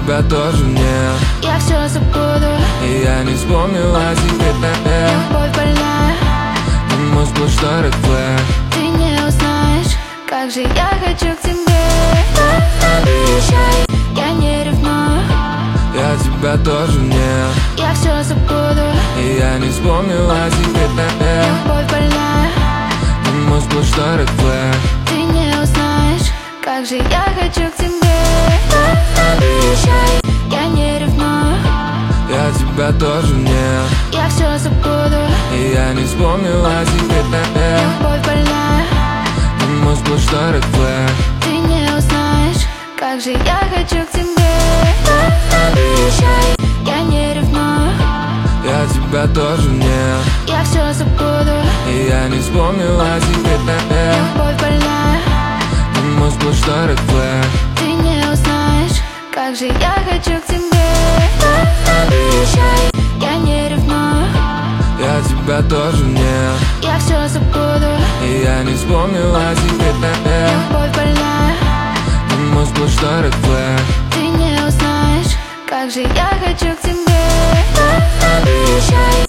тебя тоже нет. Я все забуду, и я не вспомню о тебе. любовь больная, И мозг был старый флэш. ты не узнаешь, как же я хочу к тебе. Обещай, я не ревную, Я тебя тоже нет. я все забуду, и я не вспомню о тебе. любовь больная, И мозг был старый флэш. ты не узнаешь, как же я хочу к тебе. Обещай, я не ревную, Я тебя тоже нет. я все забуду, и я не вспомню о тебе. любовь больная, И мозг был старый флэш. ты не узнаешь, как же я хочу к тебе. Обещай, я не ревную, Я тебя тоже нет. я все забуду, и я не вспомню о тебе. любовь больная, И мозг был старый флэш. ты не узнаешь, как же я хочу к тебе. Обещай, я не ревную, Я тебя тоже нет. я все забуду, и я не вспомню о тебе. любовь больная, И мозг был старый флэш. ты не узнаешь, как же я хочу к тебе. Обещай.